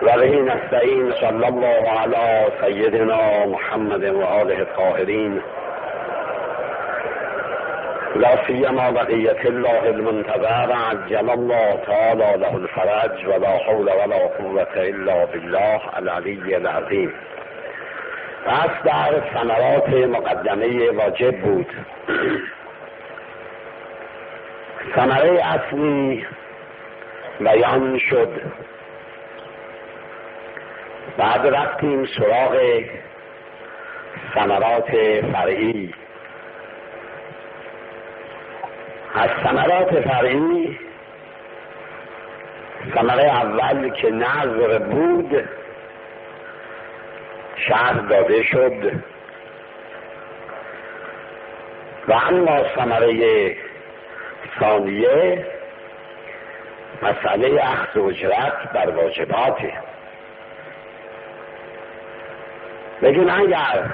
و به نستعین. صلی الله علی سیدنا محمد و آله الطاهرین لا سیما بقیة الله المنتظر عجل الله تعالی له الفرج ولا حول ولا قوة الا بالله العلی العظیم. پس در ثمرات مقدمه واجب بود. ثمره اصلی بیان شد. بعد رفتیم سراغ ثمرات فرعی. از ثمرات فرعی ثمره اول که نظر بود شرح داده شد و اما ثمره ثانیه مسئله اخذ اجرت بر واجباته. بگیم اگر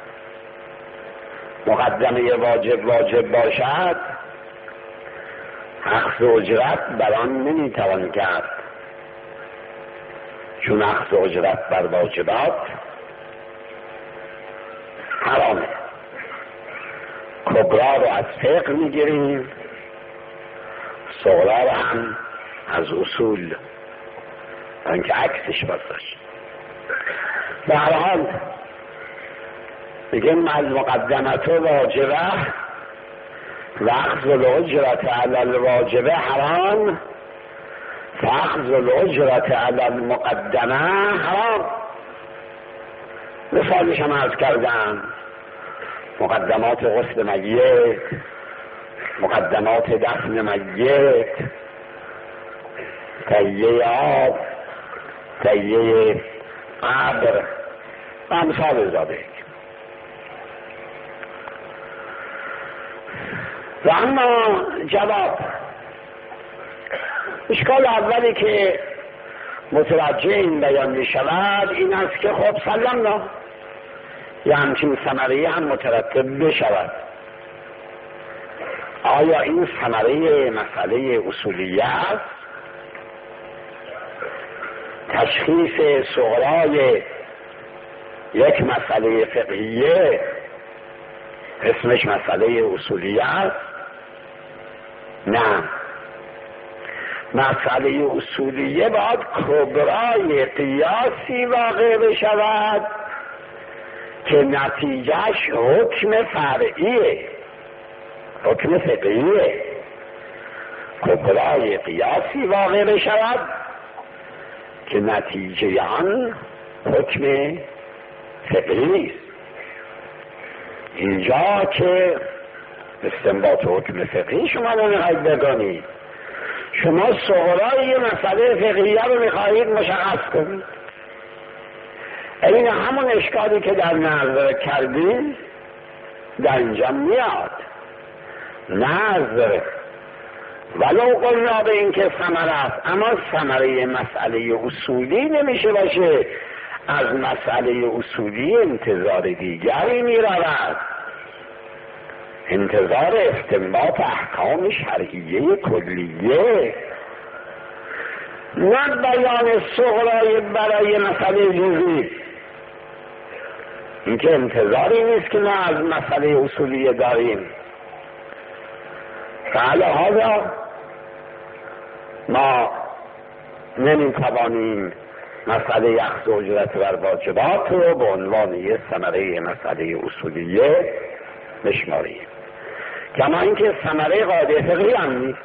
مقدمه واجب باشد اخذ اجرت بر آن نمیتوان کرد، چون اخذ اجرت بر واجبات حرامه. کبرا رو از فقه میگیریم، صغرا رو هم از اصول، اینکه عکسش باشه. به هر حال میگیم از مقدمت واجبه و اخذ الاجرت علی الواجبه حرام، فاخذ الاجرت علی المقدمه حرام. مثالش هم عرض کردم، مقدمات غسل میت، مقدمات دفن میت، تهیه آب، تهیه قبر و امثال ذالک. و اما جواب اشکال اولی که متوجه این بیان می شود این است که خب سلمنا یا همچین ثمره هم مترتب بشود. آیا این ثمره مسئله اصولیه است؟ تشخیص صغرای یک مسئله فقهیه اسمش مسئله اصولیه است؟ نه، مسئله اصولیه باید کبرای قیاسی واقع بشود که نتیجهش حکم فرعیه، حکم فقهیه. کبرای قیاسی واقع بشود که نتیجه آن حکم فقهی است. اینجا که استنباط حکم فقهی شما نمیخواید بگنید، شما صغرای یه مسئله فقهیه رو میخواهید مشخص کنید. این همون اشکالی که در نظر کردیم در اینجا میاد. نظر ولو قلنا به این که ثمره است، اما ثمره مسئله اصولی نمیشه باشه. از مسئله اصولی انتظار دیگری میرود، انتظار استنباط احکام شرعیه کلیه، نه بیان صغرای برای مسئله جزئی. این که انتظاری نیست که ما از مسئله اصولیه داریم. فعلا ما نمیتوانیم مسئله اخذ اجرت بر واجبات رو به عنوان یه ثمره مسئله اصولیه بشماریم، کما اینکه ثمره قاعده فقهی هم نیست.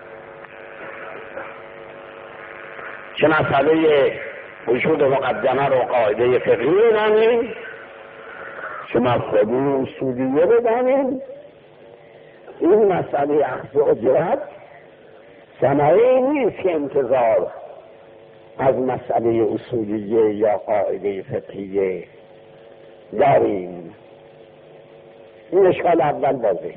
چه مسئله وجود مقدمه رو قاعده فقهی بدانیم، چه مسئله اصولیه بدانیم. این مسئله اخذ اجرت ثمره نیست که انتظار از مسئله اصولیه یا قاعده فقهیه داریم. این اشکال اول واضحه.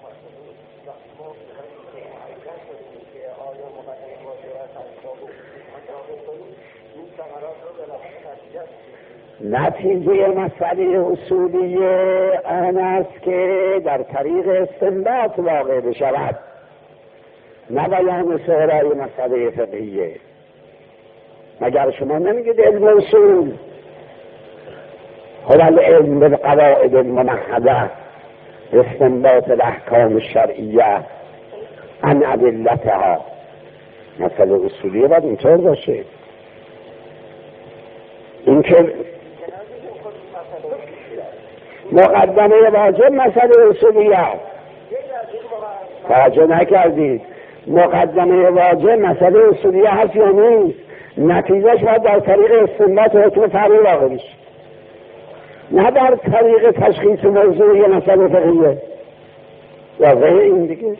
نتیجه مسئله اصولیه آن است که در طریق استنباط واقع بشود، نه بیان صغرای مسئله فقهیه. مگر شما نمیگید علم اصول؟ هو العلم بالقواعد الممهده استنباط الاحکام الشرعیه عن ادلتها. مسئله اصولیه باید اینطور باشه. این که مقدمه واجب مسئله اصولیه توجه نکردید. مقدمه واجب مسئله اصولیه هست یا نیست؟ نتیجهش باید در طریق استنباط حکم فرعی واقع بشه، نه در طریق تشخیص موضوع یا مسئله فقهیه. واضحه این دیگه.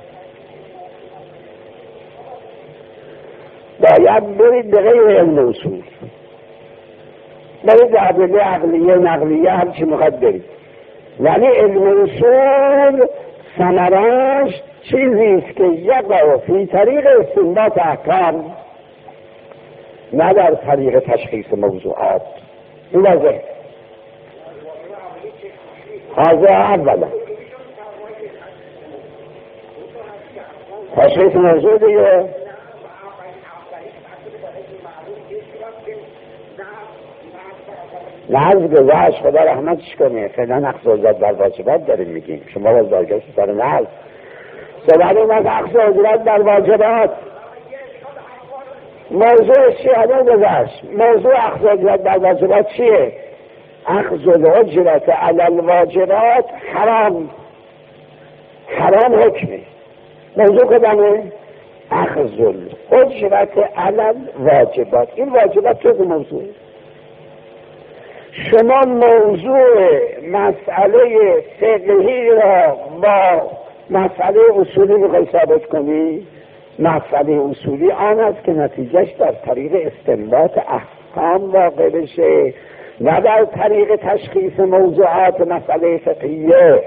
باید برید به غیر علم اصول، برید به ادله عقلیه نقلیه هر چی میخواد برید، ولی علم اصول ثمره‌اش چیزیست که یقع فی طریق استنباط احکام، نه در طریق تشخیص موضوعات. این واضحه. هذا اولا تشخیص موضوع دیگه. نعز گذشت، خدا رحمتش کنه. فعلا نقص وزارت در واجبات داریم میگیم، شما باز برگشت سر نعز. سوال اومد نقص وزارت در واجبات موضوع چیه؟ الان گذشت. موضوع اخذ اجرت در واجبات چیه؟ اخذ الاجرت علی الواجبات حرام حکمه. موضوع کدامه؟ اخذ الاجرت علی الواجبات. این واجبات چه موضوع؟ شما موضوع مسئله فقهی را با مسئله اصولی میخوای ثابت کنی؟ مسئله اصولی آن است که نتیجهش در طریق استنباط احکام واقع بشه، نه در طریق تشخیص موضوعات مسئله فقهیه.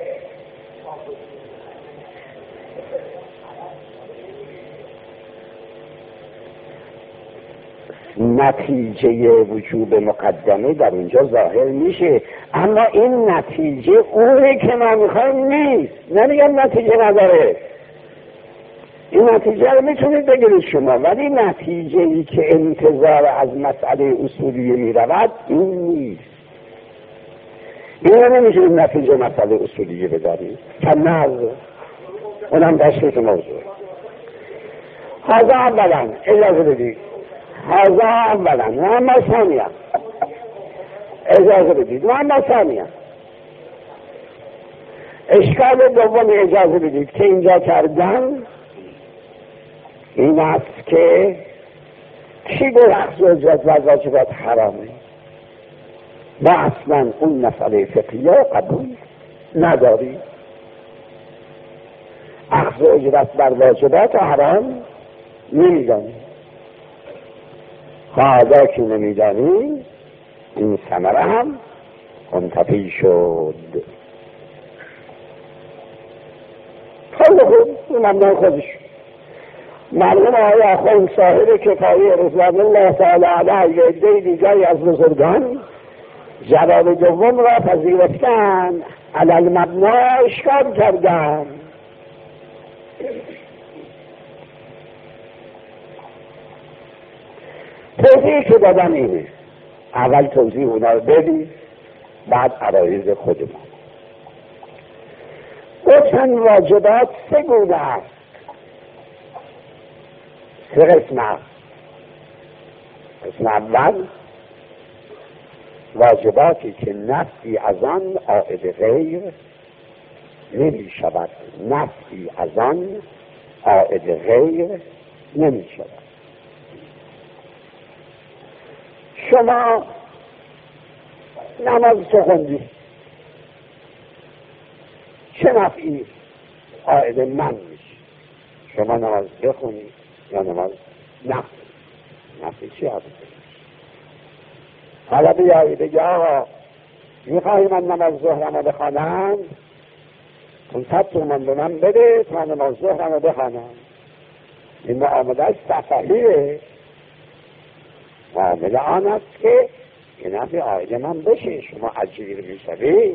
نتیجه وجوب مقدمه در اینجا ظاهر میشه، اما این نتیجه اونی که ما میخوایم نیست. نمیگم نتیجه نداره، این نتیجه رو میتونید بگیرید شما، ولی نتیجه ای که انتظار از مسئله اصولیه میرود این نیست. این رو نمیتونید نتیجه مسئله اصولیه بدارید که نظر اونم تشخیص موضوع. هذا اولا، اجازه بدید. هذا اولا و اما ثانیا، اجازه بدید. و اما ثانیا، اشکال دوم اجازه بدید که اینجا کردن این است که کی گفت اخذ اجرت و واجبات حرامه؟ ما اصلا اون مسئله فقهیه قبول نداری. اخذ اجرت بر واجبات حرام نمیدانی. خواهده که نمیدانی این ثمره هم منتفی شد. خیلی خوب، ممنون خودش. مرحوم آقای اخوان صاحب کفایه رضوان الله تعالی علیه و عده دیگری از بزرگان جواب دوم را پذیرفتند، علی المبنا اشکال کردند. توضیحی که دادن اینه، اول توضیح اونا رو بدید، بعد عرایض خودمون. گفتن واجبات سه گونه است، سه قسم است. قسم اول واجباتی که نفی از آن عائد غیر نمی شود. نفی از آن عائد غیر نمی شود. شما نماز تو خوندی، چه نفعی عائد من میشه؟ شما نماز بخونی یا نماز نفعی چی عائد؟ حالا بیایی بگی آقا میخوایی من نماز ظهرم رو بخوانم، 500 تومان به من بده تا نماز ظهرم رو بخوانم. این معامله صفحیه. معامله آن است که این نفع عائد من بشه. شما اجیر میشوی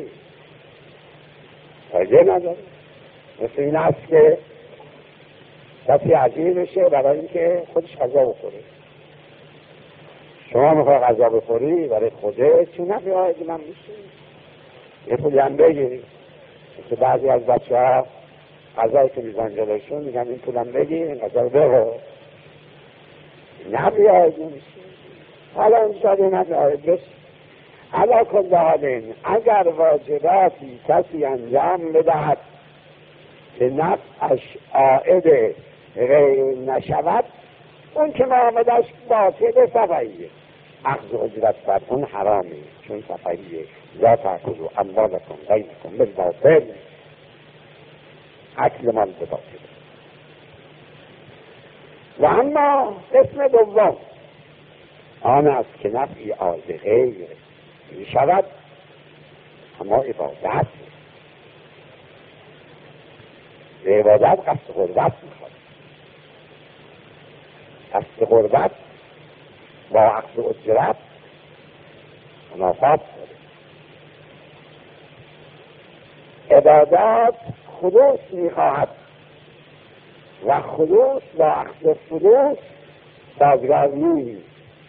فایده نداره. مثل این است که کسی اجیر بشه برای اینکه خودش غذا بخوره. شما میخوای غذا بخوری برای خودت، چون نفی آید من میشه یه پولی هم بگیری. مثل بعضی از بچه ها غذایی که میزن جلوشون میگن این پولم بگیر این غذا رو بخور، نفی آید میشه. حالا انشاءالله نفی آید بشه. علا کل حالین اگر واجباتی کسی انجام بدهد که نفعش عائد غیر نشود، اون که معاملش باطل صفحیه، اخذ اجرت بر اون حرامه، چون صفحیه. لا تأکلوا اموالکم بینکم بالباطل، اکل مال به باطل. و اما قسم دوم آن است که نفعی عائد غیر می شود، اما عبادت به عبادت قصد قربت میخواد. قصد قربت با اخذ اجرت منافات داره. عبادت خلوص میخواهد و خلوص با اخذ فلوس سازگار نیست.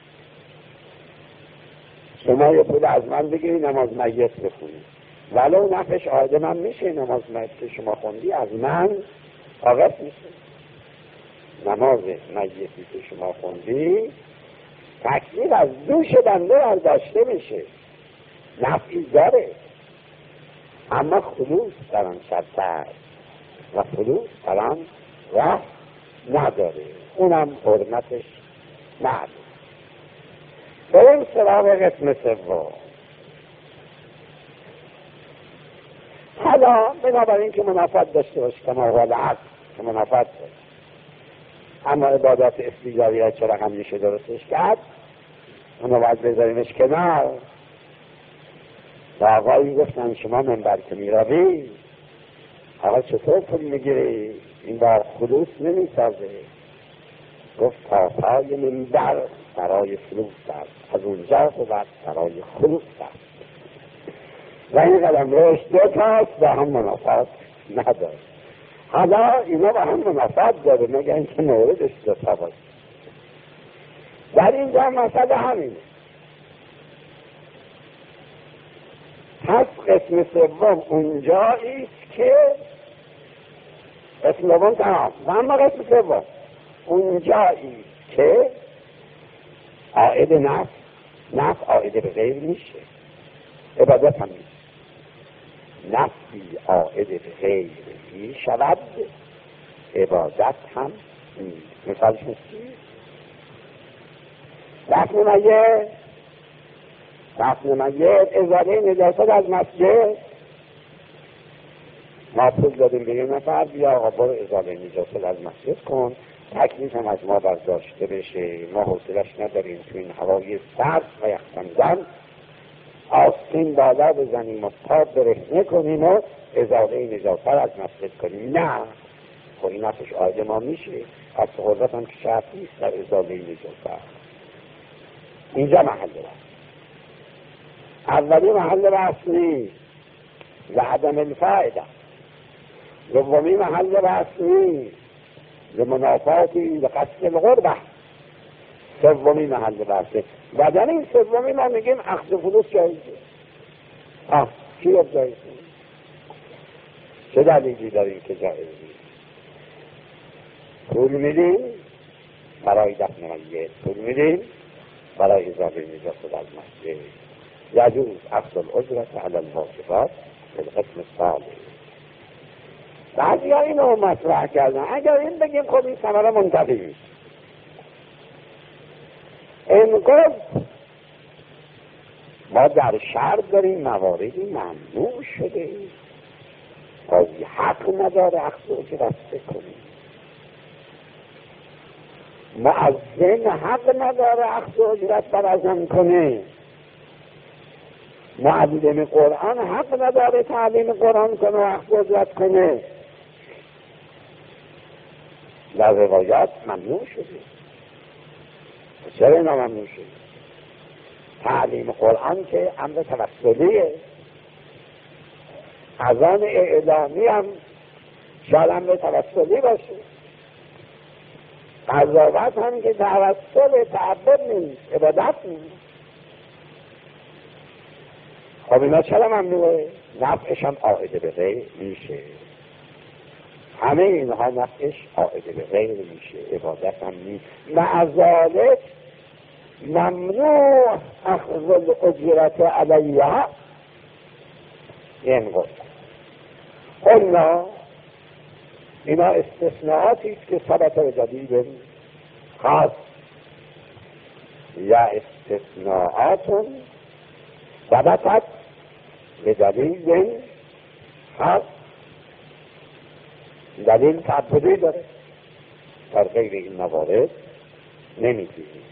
شما یه پول از من بگیری نماز میت بخونی، ولو نفعش عائد من میشه، نماز میت که شما خوندی از من آغاز میشه. نماز میتی که شما خوندی تکلیف از دوش بنده برداشته میشه، نفعی داره، اما خلوص در آن شرط است و خلوص در آن راه نداره، اونم حرمتش معلوم. بریم سراغ قسم سوم. حالا بنابراین که منافات داشته باشه کما هو العقل که منافات داشته، اما عبادات استیجاری ها چرا هم میشه درستش کرد؟ اونو باید بذاریمش کنار. و آقایی گفتن شما منبر که میروی آقا چطور پول میگیری؟ این بار خلوص نمیسازه. گفت پاسای منبر برای فلوس است، از اونجا بود برای خلوص است. و این قدم رشد دو تاست با هم منافات نداره. حالا اینا با هم منافات داره مگر اینکه موردش دو تا باشه. در اینجا مسئله همینه. پس قسم سوم اونجاییست که قسم دوم تمام، و اما قسم سوم اونجاییست که عائد نفع عائد به غیر میشه، عبادت هم میشه. نفعی عائد به غیر میشود، عبادت هم میشه. مثالش میشه دفن میت، ازاله نجاست از مسجد. ما پول دادیم به یه نفر بیا آقا برو ازاله نجاست از مسجد کن، تکلیف هم از ما برداشته بشه، ما حوصلش نداریم تو این هوای سرد و یخزن آستین بالا بزنیم و پا برهنه کنیم و ازاله نجاست از مسجد کنیم. نه، خب این نفعش عائد ما میشه، از قدرت هم که شرط نیست در ازاله نجاست. اینجا محل بحث. اولی محل بحث نیست و عدم الفائده. دومی محل بحث نیست و منافاتی لقصد القربه. سومی محل بحثه. و در این سومی ما میگیم اخذ فلوس جایزه. چی جایزه؟ چه دلیلی داریم که جایزه؟ پول میدیم برای دفن میت، پول میدیم برای ازاله نجاست از مسجد. یجوز اخذ الاجرة علی الواجبات فی القسم الثالث. بعضی ها اینو مطرح کردن، اگر این بگیم خب این ثمره منتفی میشه. اینگاه ما در شرط داریم مواردی ممنوع شده، قاضی حق نداره اخذ اجرت بکنیم، مؤذن حق نداره اخذ اجرت بر اذان کنه، معلم قرآن حق نداره تعلیم قرآن کنه و اخذ اجرت کنه. در روایات ممنوع شده. چرا اینا ممنوع شده؟ تعلیم قرآن که امر توسلیه، اذان اعلامی هم شاید امر توسلی باشه. قضاوت هم که توسل تعبد نیست، عبادت نیست. خب اینا چرا ممنوعه؟ نفعش هم عائد به غیر میشه. همه اینها نفعش عائد به غیر میشه، عبادت هم نیست. مع ذلک ممنوع اخذ الاجرت علیها. این قلنا اینا استثناءاتی است که ثبت به دلیل خاص یا استثناءات ثبتت به دلیل خاص. دلیل تعبدی داره، در غیر این موارد نمیگیریم.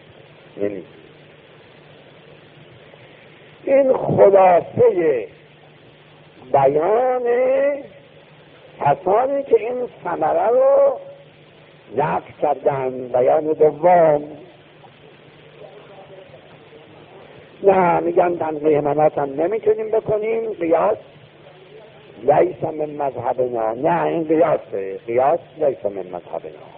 این خلاصه بیان کسانی که این ثمره رو نقل کردن. بیان دوم نه، میگن تنقیح منات هم نمیتونیم بکنیم، قیاس لیس من مذهبنا. نه، این قیاسه، قیاس لیس من مذهبنا.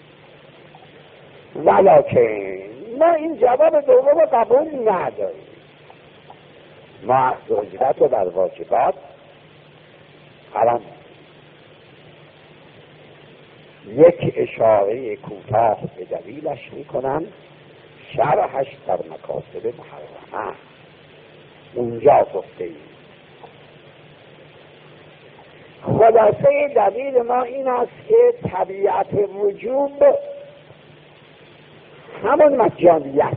ولکن ما این جواب دوم قبول نداریم. ما اخذ اجرت رو بر واجبات حرام. یک اشاره کوتاه به دلیلش میکنم، شرحش در مکاسب محرمه اونجا گفته ایم. خلاصه دلیل ما این است که طبیعت وجوب همون مجانیت،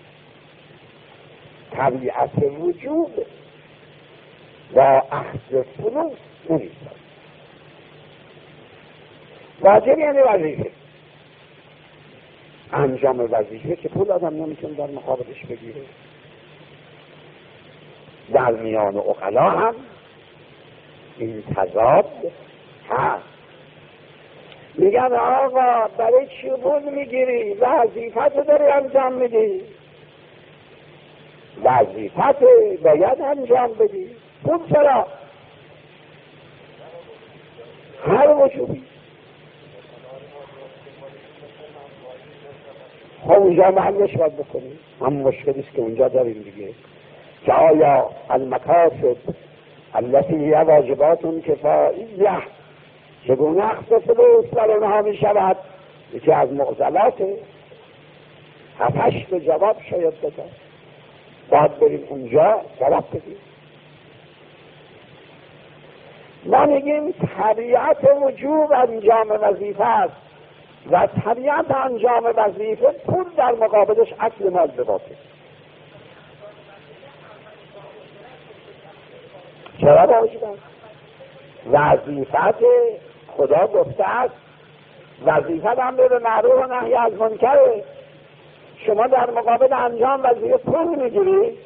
طبیعت وجوب با اخذ فلوس نمی‌سازد. واجب یعنی وظیفه. انجام وظیفه که پول آدم نمیتونه در مقابلش بگیره. در میان عقلا هم این تضاد هست. میگن آقا برای چی پول میگیری؟ وظیفت رو داری انجام میدی، وظیفت باید انجام بدی، پول چرا؟ هر وجوبی. خب اونجا محلش باید بکنیم. هم مشکلیست که اونجا داریم دیگه، که آیا المکاسب التي هي واجبات کفاییه چگونه اخذ فلوس بر اونها می شود؟ یکی از معضلاته. 7-8 جواب شاید بده، باید بریم اونجا جواب بدیم. ما میگیم طبیعت وجوب انجام وظیفه است و طبیعت انجام وظیفه پول در مقابلش اصل مال بباطه. چرا واجب است؟ وظیفت خدا گفته است وظیفت امر به معروف و نهی از منکره. شما در مقابل انجام وظیفه پول میگیری؟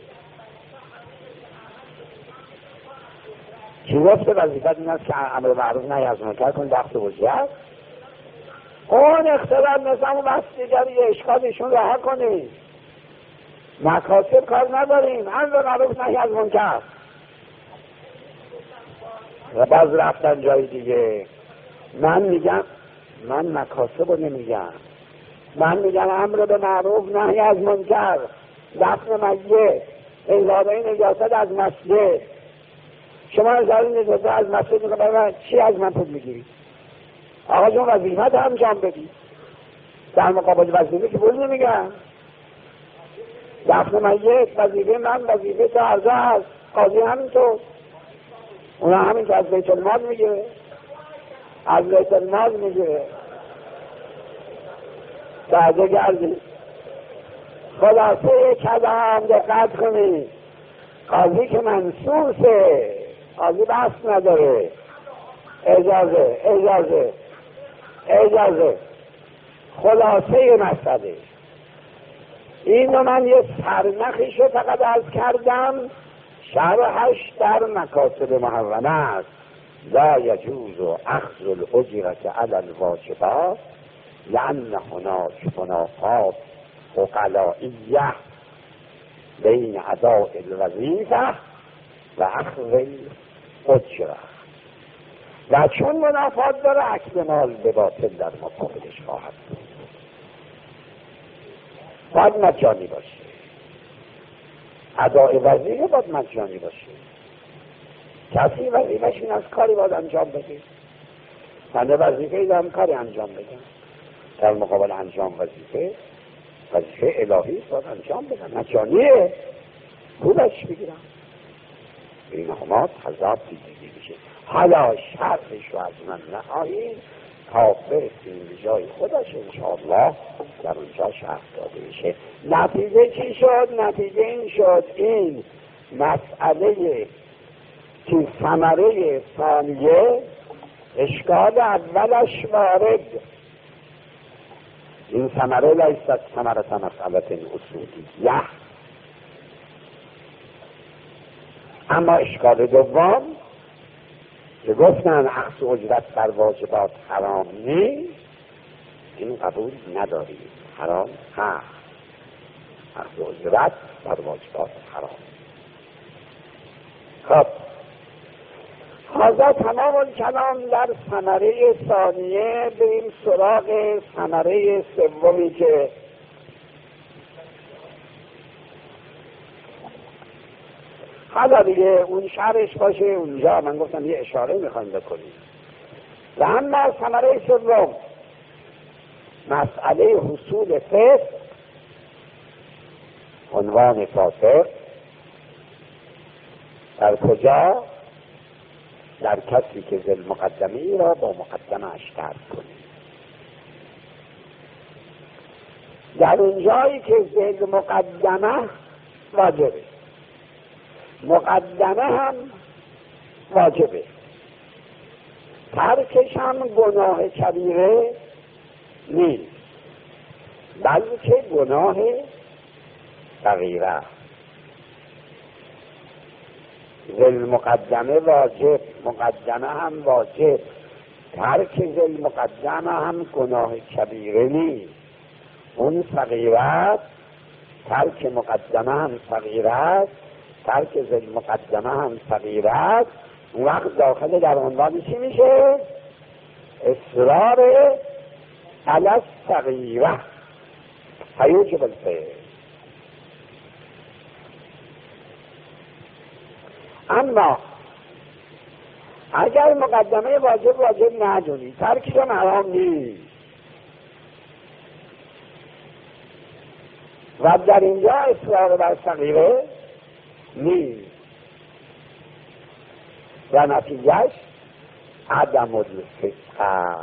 چی گفته؟ وظیفت این است که امر به معروف نهی از منکر کن وقت وجهت. اون اختلاف نظام و بحث دیگری اشکالشون رها کنید. مکاسب کار نداریم، امر به معروف نهی از منکر. و باز رفتن جای دیگه. من میگم، من مکاسب رو نمیگم، من میگم امر به معروف نهی از منکر، دفن میت، ازاله نجاست از مسجد. شما ازاله نجاست از مسجد میگم چی از من پول میگیری؟ آقا جون وظیفت انجام بدی. در مقابل وظیفه که پول نمیگم. دفن میت وظیفه من، وظیفه تا عرضه هست. قاضی همینطور، اونا همین که از بیت المال میگه، از بیت المال میگه. سعده گردی. خلاصه کلام دقت کنید. قاضی که منصوصه، قاضی بحث نداره. اجازه خلاصه مسئله اینو من یه سرنخیشو فقط عرض کردم، شرحش در مکاسب محرمه است. لا یجوز اخذ الاجرة علی الواجبات لان هناك منافات عقلائیه بین اداء الوظیفه و اخذ الاجره، و چون منافات داره اکل مال به باطل در مقابلش خواهد بود. باید مجانی باشه، ادای وظیفه باید مجانی باشه. کسی وظیفه‌ش این از کاری باید انجام بده، من وظیفه دارم کاری انجام بدم، در مقابل انجام وظیفه الهی باید انجام بدم، مجانیه، پولش بگیرم. این همات حضاب دیدگی میشه. حالا شرطش رو از من نخواهید تا برسیم به جای خودش انشاءالله در اونجا شرط داده میشه. نتیجه چی شد؟ نتیجه این شد این مسئله که ثمره ثانیه اشکال اولش وارد، این ثمره لیست ثمرة مسئله اصولیه، اما اشکال دوم که گفتن اخذ اجرت بر واجبات حرام نیست، این قبول نداریم، حرام هست، اخذ اجرت بر واجبات حرام. خب حاضر تمام الکلام در ثمره ثانیه. بریم سراغ ثمره سومی که حالا دیگه اون شرش باشه اونجا، من گفتم یه اشاره میخوایم بکنیم. و اما ثمره سوم مسئله حصول فسق، عنوان فاسق در کجا؟ در کسی که ذل مقدمه ای را با مقدمه اش ترک کنید. در اونجایی که ذل مقدمه واجبه، مقدمه هم واجبه، ترکش هم گناه کبیره نیست بلکه گناه صغیره. ذل مقدمه واجب، مقدمه هم واجب، ترک ذل مقدمه هم گناه کبیره نیست. اون صغیره، ترک مقدمه هم صغیره، ترک ذل مقدمه هم صغیره. اون وقت داخل در عنوان چی میشه؟ اصرار علی الصغیره فیوجب الفعل. اما اگر مقدمه واجب ندونی، ترکش هم حرام نیست و در اینجا اصرار بر صغیره نیست و نتیجهش عدم الفسق.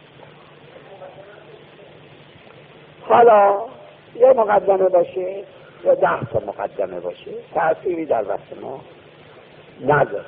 حالا یه مقدمه باشه یا 10 تا مقدمه باشه تأثیری در وقت ما نداره.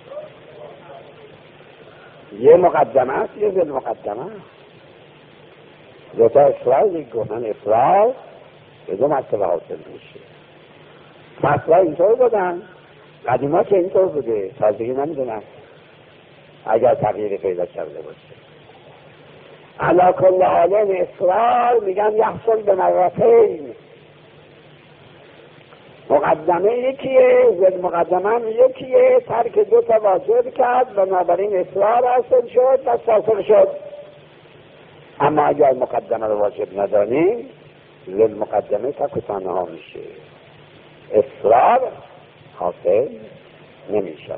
یه مقدمه است، یه ذل مقدمه است، دو تا اصرار یک گفتن اصرار به دو مرتبه حاصل میشه. فتوا اینطور بودن، قدیما که اینطور بوده، تازگی نمیدونم اگر تغییر پیدا کرده باشه. علا کل حال اصرار میگن یحصل به مرتين، مقدمه یکیه، ذل مقدمه هم یکیه، ترک 2 تا واجب کرد بنابراین اصرار حاصل شد و فاسق شد. اما اگر مقدمه رو واجب ندانیم ذل مقدمه تک و تنها میشه، اصرار حاصل نمیشه.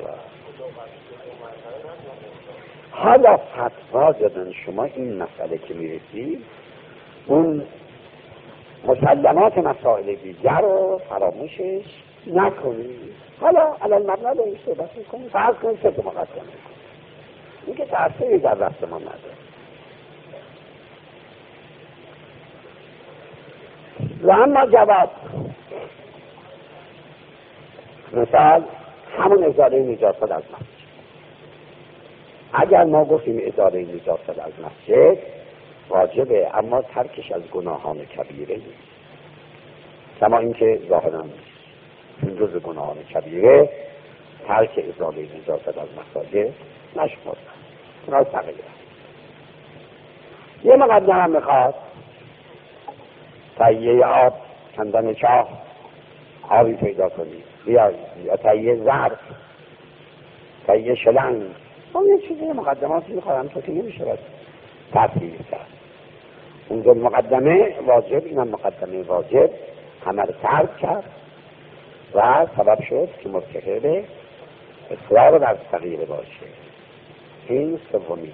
حالا فتوا دادن شما این مسئله که میرسید اون مسلمات مسائل دیگر رو فراموشش نکنید. حالا علال مبنا به این صحبت میکنید، فرض کنید 3 تا مقدمه کنید، این که تأثیری در دست ما نداره. و اما جواب مثال همون ازاله نجاست از مسجد. اگر ما گفتیم ازاله نجاست از مسجد واجبه، اما ترکش از گناهان کبیره نیست، کما اینکه ظاهرا این جزء گناهان کبیره ترک ازاله نجاست از مساجد نشمرده، اونا صغیره. یه مقدمه هم میخواد تهیه آب، کندن چاه، آبی پیدا کنید بیایید، یا تهیه ظرف، تهیه شلنگ، اون یه چیزی مقدماتی میخواد، همطور که نمیشه باید تفصیل کرد. اونجا مقدمه واجب، اینم مقدمه واجب، همه رو ترک کرد و سبب شد که مرتکب اصرار بر صغیره باشه. این سومی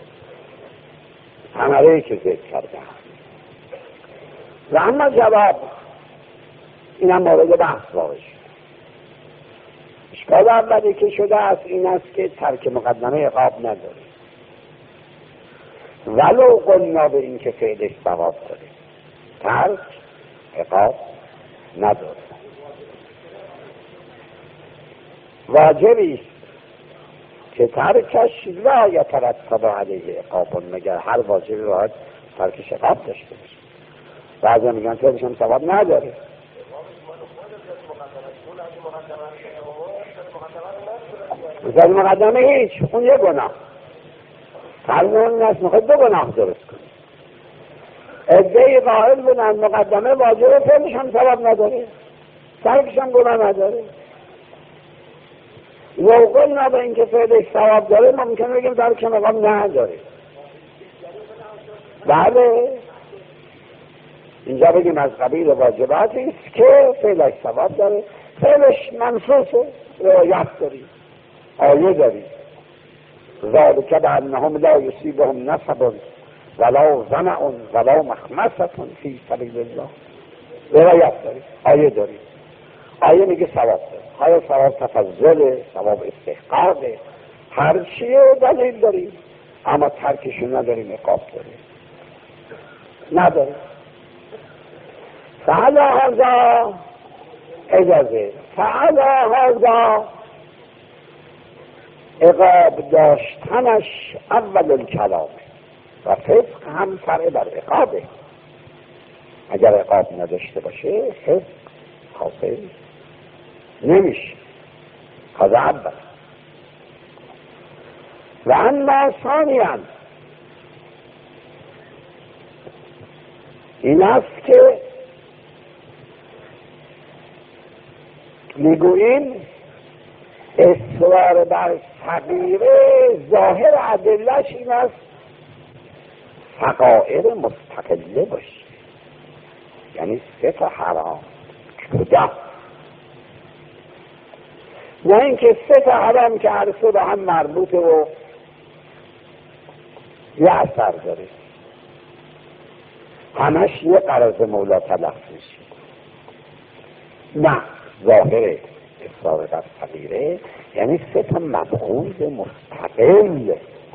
ثمره‌ای که ذکر کردم. و اما جواب اینم مورد بحث واقع شد. اشکال اولی که شده است این است که ترک مقدمه عقاب نداره، ولو قلنا به این که فعلش ثواب داره، ترک عقاب نداره. واجبی است که ترکش لا یترتب علیه عقاب، مگر هر واجبی باید ترکش عقاب داشته باشه. بعضی میگن فعلش هم ثواب نداره. مثلا مقدمه هیچ، اون یه گناه فرمون نست میخواد دو گناه درست کنه. عده‌ای قائل بودن مقدمه واجبه فعلش هم ثواب نداره، ترکش هم گناه نداره. لو قلنا به اینکه فعلش ثواب داره ما ممکنه بگیم ترکش هم عقاب نداره. بله اینجا بگیم از قبیل واجباتی است که فعلش ثواب داره، فعلش منصوصه، رعایت داری، آیه داری. ذالک بانهم لا یصیبهم نصب ولا ظمأ ولا مخمصة فی سبیل الله، رعایت داری، آیه داری. آیه میگه ثواب داره، آیا ثواب تفضله، ثواب استحقاقه، هر چیه دلیل داری، اما ترکشو نداریم، عقاب داری نداری. فعلا هذا اجازه، فعلا هذا عقاب داشتنش اول الکلام و فسق هم فرع بر عقابه. اگر عقاب نداشته باشه فسق حاصل نمیشه. هذا اول. و اما ثانیاً این است که میگوییم اصرار بر صغیره ظاهر ادله‌اش این است صغائر مستقله باشه، یعنی سه تا حرام جدا، نه اینکه سه تا حرام که هر سه به هم مربوطه و یه اثر داره، همش یه غرض مولا تلف میشه. نه، ظاهر اصرار بر صغیره یعنی سه تا مبغوض مستقل،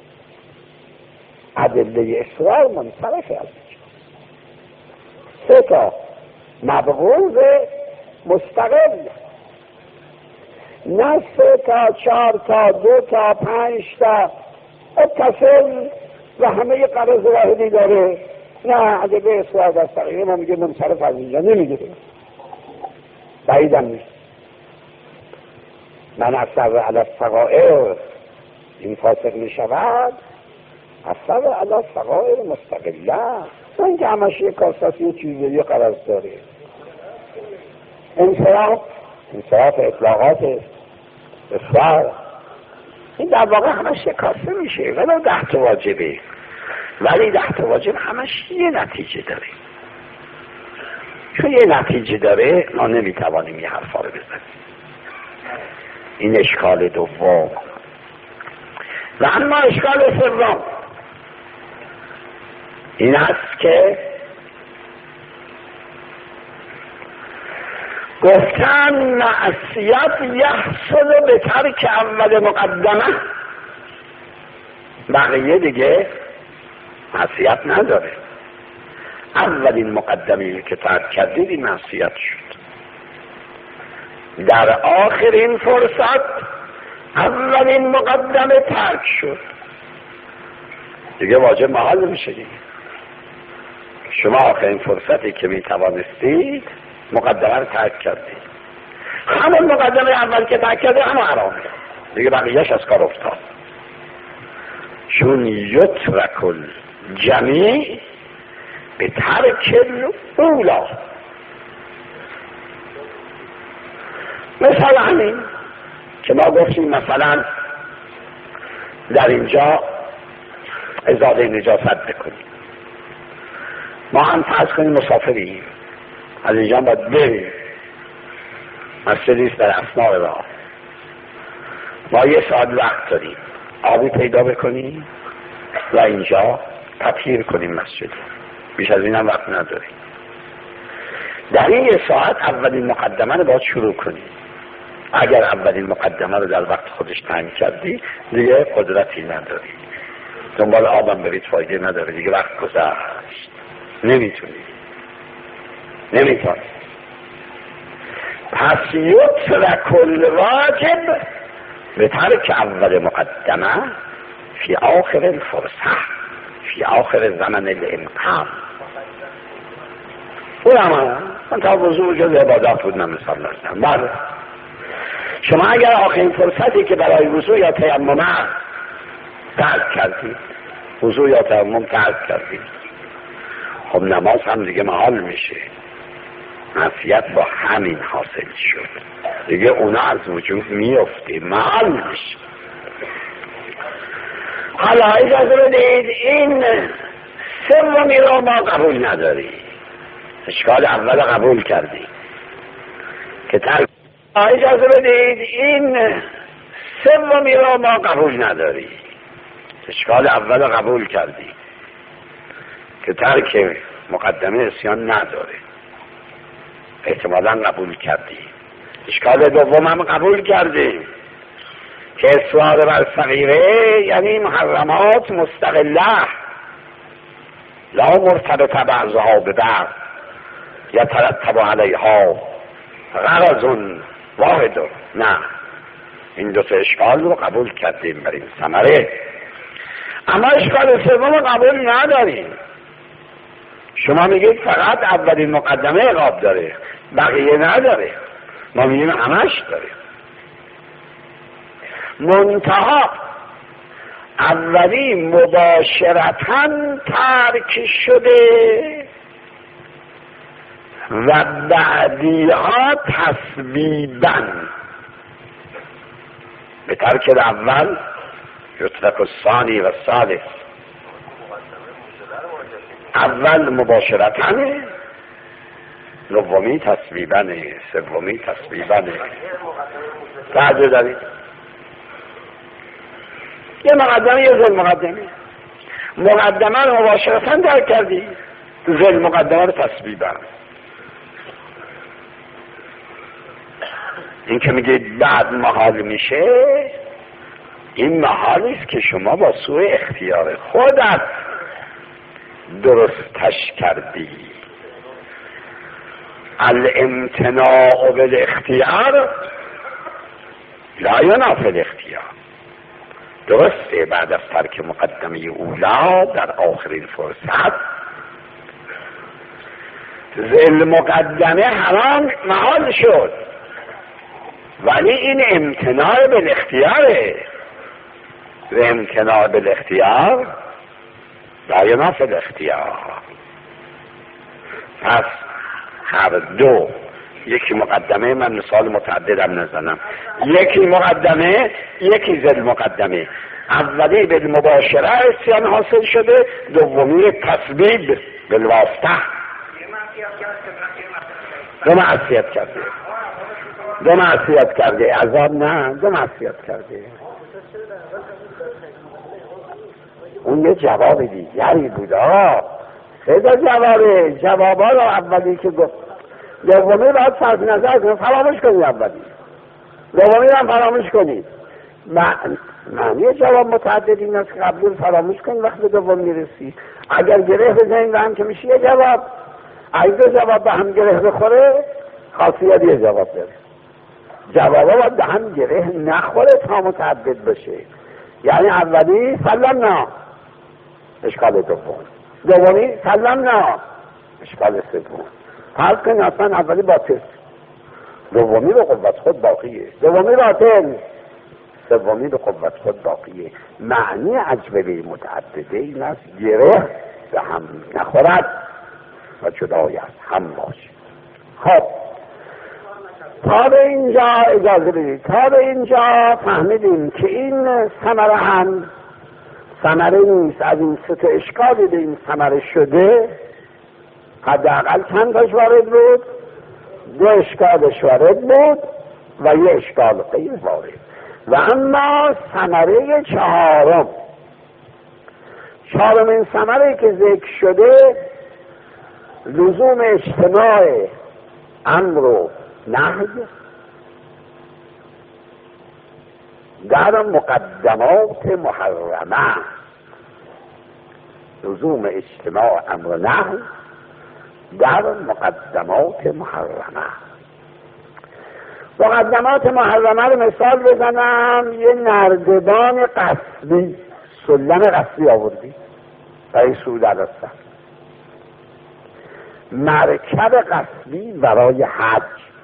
ادله اصرار منصرفه از سه تا مبغوض مستقل، نه سه تا، چهار تا، دو تا، پنج تا اتصل و همه یه غرض واحدی داره. نه، ادله اصرار بر صغیره ما میگه منصرف از اینجا نمیگیره، بعیدم نیست. من اثر علی الصغائر این فاسق می شود، اثر علی الصغائر مستقله، نه اینکه همش یک کاساسی یه چیزی یه قرض داره. انصراف اطلاقات اصرار این در واقع همش یک کاسه میشه، ولو 10 تا واجبه، ولی 10 تا واجب همش یه نتیجه داره. چون یه نتیجه داره ما نمیتوانیم یه حرفا رو بزنیم. این اشکال دوم. و اما اشکال سوم این است که گفتن معصیت یحصل به ترک اول مقدمه، بقیه دیگه معصیت نداره. اولین مقدمه که ترک کردید این معصیت شد. در آخرین فرصت اولین مقدمه ترک شد، دیگه واجب محال میشه دیگه. شما آخرین فرصتی که میتوانستید مقدمه رو ترک کردید، همون مقدمه اول که ترک کرده همون حرامه دیگه، بقیهش از کار افتاد. چون یترک الجمیع به ترک الاولی. مثلا همین که ما گفتیم مثلا در اینجا ازاله نجاست بکنیم، ما هم فرض کنیم مسافریم، از اینجا باید بریم، مسجدیست در اثناء راه، ما 1 ساعت وقت داریم، آبی پیدا بکنیم و اینجا تطهیر کنیم مسجد، بیش از این هم وقت نداریم. در این 1 ساعت اولین مقدمه رو باید شروع کنیم. اگر اولین مقدمه رو در وقت خودش تنگ کردی دیگه قدرتی نداری، دنبال آبم برید فایده نداره، دیگه وقت گذشت، نمیتونی. پس یترک الواجب به ترک اول مقدمه فی آخر الفرصه، فی آخر زمن الامکان. علما من تا وضوع جز عبادات بود نمیسال نشدم. بله شما اگر آخرین فرصتی که برای وضوع یا تیمم ترک کردید، وضوع یا تیمم ترک کردید، خب نماز هم دیگه محال میشه، معصیت با همین حاصل شد دیگه، اونا از وجود میفته، محال میشه. حالا اجازه بدید این سومی رو ما قبول نداری، اشکال اول قبول کردی که اجازه بدید این سومی رو ما قبول نداری، اشکال اول قبول کردی که ترک مقدمه عصیان نداره، احتمالا قبول کردی. اشکال دوم هم قبول کردی که اصرار بر صغیره یعنی محرمات مستقله، لا مرتبط بعضها به بعض یترتب علیها غرض واحد. نه، این 2 اشکال رو قبول کردیم بر این ثمره، اما اشکال سوم قبول نداریم. شما میگید فقط اولین مقدمه عقاب داره، بقیه نداره، ما میگیم همش داره. منتها اولی مباشرتاً ترک شده و بعدی ها تسبیباً. به ترک الاول یترک الثانی و الثالث. اول مباشرتاً، دومی تسبیباً، سومی تسبیباً. تعجب دارید؟ یه مقدمه یه ذل مقدمه. مقدمه رو مباشرتاً درک کردی، ذل مقدمه رو تسبیباً. این که میگید بعد محال میشه، این محالی است که شما با سوء اختیار خودت درستش کردی. الامتناع بالاختیار لا ینافی الاختیار. درسته بعد از ترک مقدمه اولا در آخرین فرصت ذل مقدمه حرام محال شد، ولی این امتناع بالاختیاره. و امتناع بالاختیار لا ینافی الاختیار. پس هر دو، یکی مقدمه، من مثال متعددم نزنم، یکی مقدمه یکی ذل مقدمه. اولی به مباشره عصیان حاصل شده، دومی تسبیب بالواسطه. دو معصیت کرده، عذاب نه، دو معصیت کرده. اون یه جواب دیگری بود. جوابا رو اولی که گفت، دومی باید صرف نظر کنید، فراموش کنید، اولی دومی هم فراموش کنید. معنی جواب متعدد این است که قبلی فراموش کنید، وقت به دوم میرسی. اگر گره بزنید به هم که میشه یه جواب. اگه دو جواب به هم گره بخوره، خاصیت یه جواب داره. جوابا باید به هم گره نخوره تا متعدد بشه. یعنی اولی سلم نه، اشکال دومی سلم نه، اشکال سوم. فرض کنید اصلا اولی باطل، دومی به قوت خود باقیه، دومی باطل، سومی به قوت خود باقیه. معنی اجوبه متعدده این است گره به هم نخورد و جدای از هم باشه. خب تا به اینجا اجازه بدید، تا به اینجا فهمیدیم که این ثمره هم ثمره نیست. از این 3 اشکالی به این ثمره شده حداقل چند تاش وارد بود؟ 2 اشکالش وارد بود و 1 اشکال غیر وارد. و اما ثمره چهارمین ثمره که ذکر شده لزوم اجتماع امر و نهی در مقدمات محرمه. لزوم اجتماع امر و نهی در مقدمات محرمه. مقدمات محرمه رو مثال بزنم. یه نردبان قصبی، سلم قصبی آوردی برای صعود علی الصف، مرکب قصبی برای حج.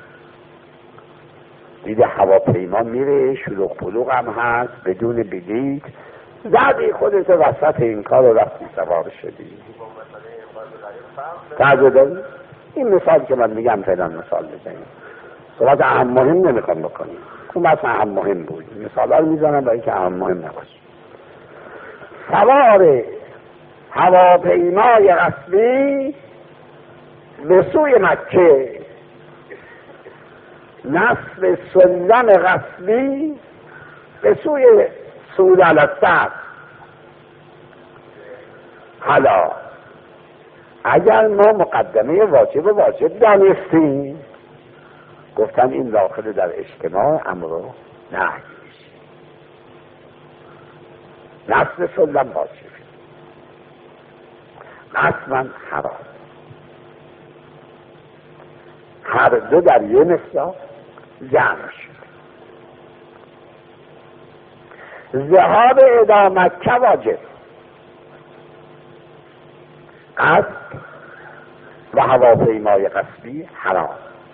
دیده هواپیما میره، شلوغ پلوغ هم هست، بدون بلیط، زدی خودت وسط این کار رو رفتی سوار شدی. تعجب داری؟ این مثال که من میگم فعلا مثال بزنیم، صحبت اهم مهم نمیخوام بکنیم. اون بس اهم مهم بود، مثال رو میزنم برای که اهم مهم نباشه. سوار هواپیمای قصبی به سوی مکه، نصب سلم قصبی به سوی صعود علی الصف. حالا اگر ما مقدمه واجب دانستیم، گفتم این داخل در اجتماع امر و نهی میشه. نصب سلم واجب، نصب حرام، هر دو در یه مصداق جمع شد. ذهاب الی مکه واجب، قصد و هواپیمای قصبی حرام.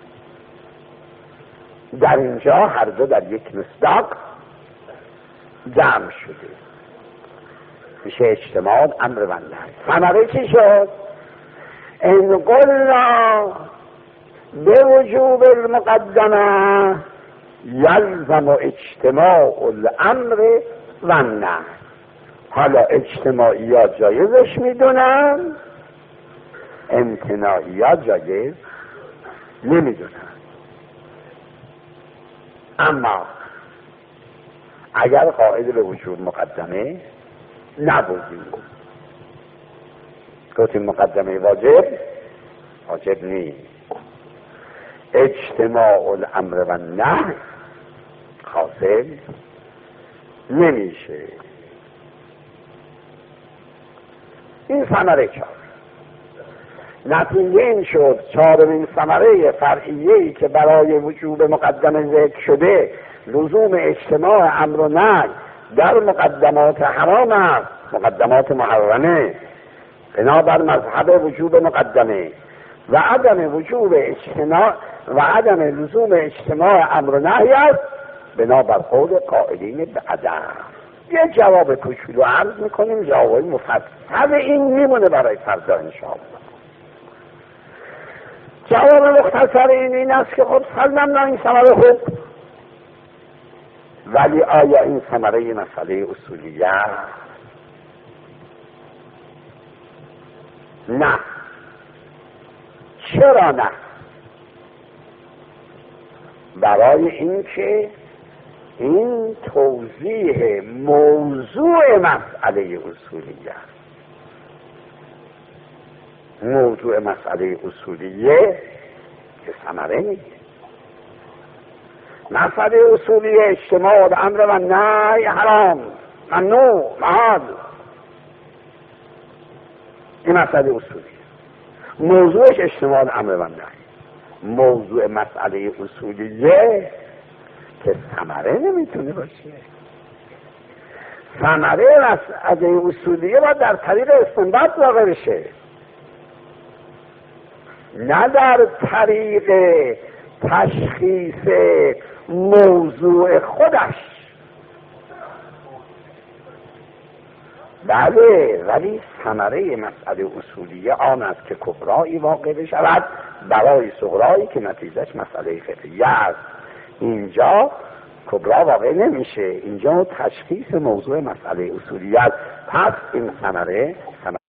در اینجا هر دو در یک مصداق جمع شده، میشه اجتماع امر و نهی. ثمره چی شد؟ ان قلنا به وجوب المقدمه یلزم اجتماع الامر و النهی. حالا اجتماعیات جایزش میدونن، امتناعیات جایز نمیدونن. اما اگر قائل به وجود مقدمه نبودیم، گفتیم مقدمه واجب نیست، اجتماع الامر و النهی حاصل نمیشه. این ثمره 4. نتیجه این شد چهارمین ثمره فرعیه‌ای که برای وجوب مقدمه ذکر شده لزوم اجتماع امر و نهی در مقدمات حرام است، مقدمات محرمه، بنابر مذهب وجوب مقدمه و عدم وجوب اجتماع و عدم لزوم اجتماع امر و نهی است بنابر قول قائلین به عدم. یه جواب کوچولو عرض میکنیم، جواب مفصل این میمونه برای فردا انشاءالله. جواب مختصر این است که خب سلمنا این ثمره خوب، ولی آیا این ثمره مسئله اصولیه؟ نه. چرا نه؟ برای اینکه این توضیح موضوع مسئله اصولیه است. موضوع مسئله اصولیه که ثمره نیست. مسئله اصولیه اجتماع امر و نهی حرام، ممنوع، محال. این مسئله اصولیه. موضوعش اجتماع امر و نهی. موضوع مسئله اصولیه که ثمره نمیتونه باشه. ثمره مسئله اصولیه باید در طریق استنباط واقع بشه، نه در طریق تشخیص موضوع خودش. بله، ولی ثمره مسئله اصولیه آن است که کبرایی واقع بشود برای صغرایی که نتیجهش مسئله فقهیه است. اینجا کبرا واقع نمیشه، اینجا تشخیص موضوع مسئله اصولیه است. پس این ثمره